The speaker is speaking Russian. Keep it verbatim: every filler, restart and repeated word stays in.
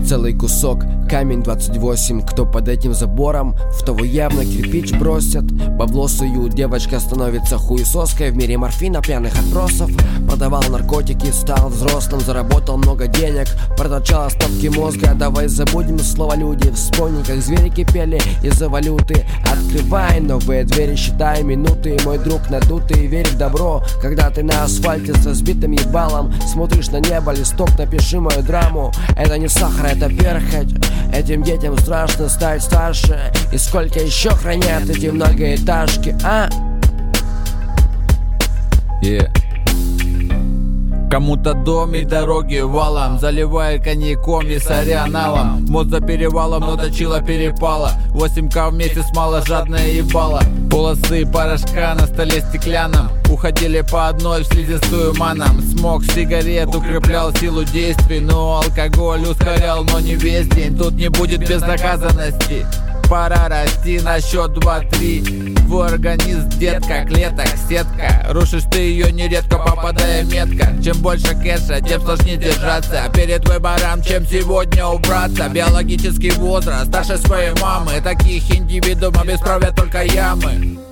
целый кусок. Камень двадцать восемь, кто под этим забором, в того явно кирпич бросят. Бабло суют, девочка становится хуесоской. В мире морфина, пьяных отбросов. Продавал наркотики, стал взрослым, заработал много денег. Продолжал остатки мозга, давай забудем слово люди. Вспомни, как звери кипели из-за валюты. Открывай новые двери, считай минуты. Мой друг надутый, верь в добро. Когда ты на асфальте с разбитым ебалом, смотришь на небо, листок, напиши мою драму. Это не сахар, это перхоть. Этим детям страшно стать старше. И сколько еще хранят эти многоэтажки, а? Yeah. Кому-то дом и дороги валом, заливая коньяком и соряналом. Мост за перевалом, но точила перепала. восемь ка в месяц мало, жадное ебало. Полосы порошка на столе стеклянном уходили по одной в слизистую маном. Смог сигарет укреплял силу действий, но алкоголь ускорял, но не весь день. Тут не будет безнаказанности. Пора расти на счет два-три. Твой организм, детка, клеток, сетка. Рушишь ты ее нередко, попадая метко. Чем больше кэша, тем сложнее держаться перед выбором, чем сегодня убраться. Биологический возраст старше своей мамы. Таких индивидуумов исправят только ямы.